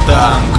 Танк.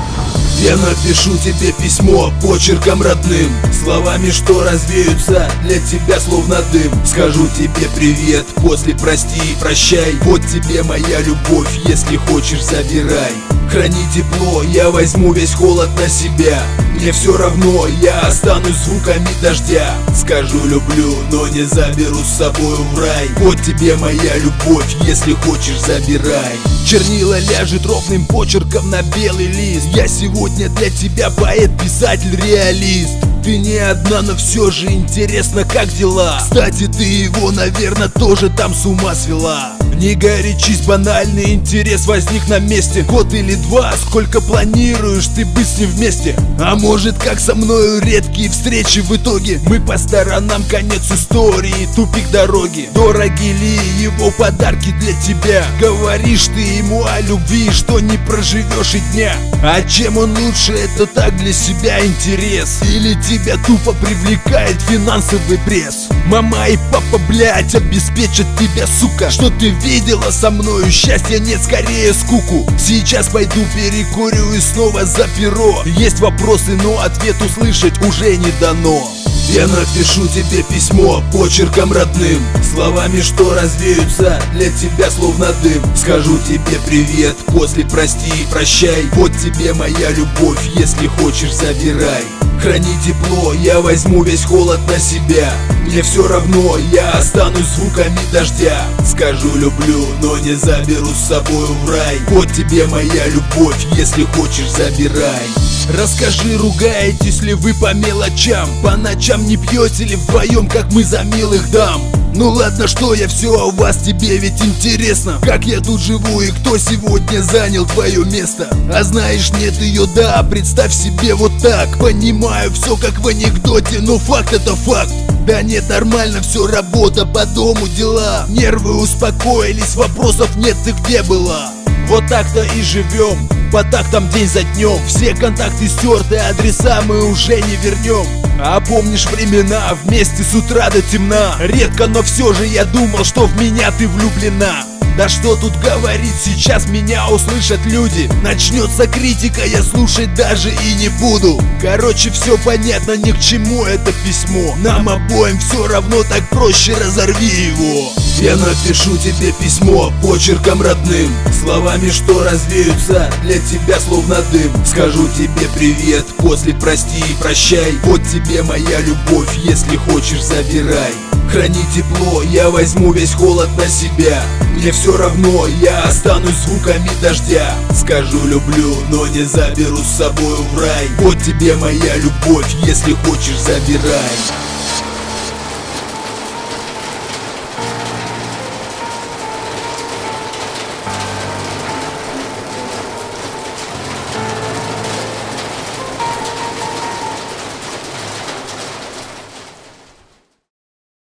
Я напишу тебе письмо почерком родным, словами, что развеются для тебя словно дым. Скажу тебе привет, после прости и прощай. Вот тебе моя любовь, если хочешь, забирай. Храни тепло, я возьму весь холод на себя. Мне все равно, я останусь звуками дождя. Скажу люблю, но не заберу с собой в рай. Вот тебе моя любовь, если хочешь, забирай. Чернила ляжет ровным почерком на белый лист. Я сегодня для тебя поэт, писатель, реалист. Ты не одна, но все же интересно, как дела. Кстати, ты его, наверное, тоже там с ума свела. Не горячись, банальный интерес возник на месте. Год или два, сколько планируешь ты быть с ним вместе? А может, как со мною редкие встречи в итоге? Мы по сторонам, конец истории, тупик дороги. Дороги ли его подарки для тебя? Говоришь ты ему о любви, что не проживешь и дня. А чем он лучше, это так для себя интерес? Или тебя тупо привлекает финансовый пресс? Мама и папа, блять, обеспечат тебя, сука. Что ты видела со мною? Счастья нет, скорее скуку. Сейчас пойду перекурю и снова за перо. Есть вопросы, но ответ услышать уже не дано. Я напишу тебе письмо почерком родным, словами, что развеются для тебя словно дым. Скажу тебе привет, после прости и прощай. Вот тебе моя любовь, если хочешь, забирай. Храни тепло, я возьму весь холод на себя. Мне все равно, я останусь звуками дождя. Скажу люблю, но не заберу с собой в рай. Вот тебе моя любовь, если хочешь, забирай. Расскажи, ругаетесь ли вы по мелочам? По ночам не пьете ли вдвоем, как мы за милых дам? Ну ладно, что я все о вас, тебе ведь интересно, как я тут живу и кто сегодня занял твое место. А знаешь, нет ее, да, представь себе вот так. Понимаю, все как в анекдоте, но факт это факт. Да нет, нормально все, работа, по дому дела. Нервы успокоились, вопросов нет, ты где была? Вот так-то и живем, по тактам день за днем. Все контакты стерты, адреса мы уже не вернем. А помнишь времена, вместе с утра до темна? Редко, но все же я думал, что в меня ты влюблена. Да что тут говорить, сейчас меня услышат люди. Начнется критика, я слушать даже и не буду. Короче, все понятно, ни к чему это письмо. Нам обоим все равно, так проще, разорви его. Я напишу тебе письмо почерком родным, словами, что развеются для тебя словно дым. Скажу тебе привет, после прости и прощай. Вот тебе моя любовь, если хочешь, забирай. Храни тепло, я возьму весь холод на себя. Мне все равно, я останусь звуками дождя. Скажу люблю, но не заберу с собой в рай. Вот тебе моя любовь, если хочешь, забирай.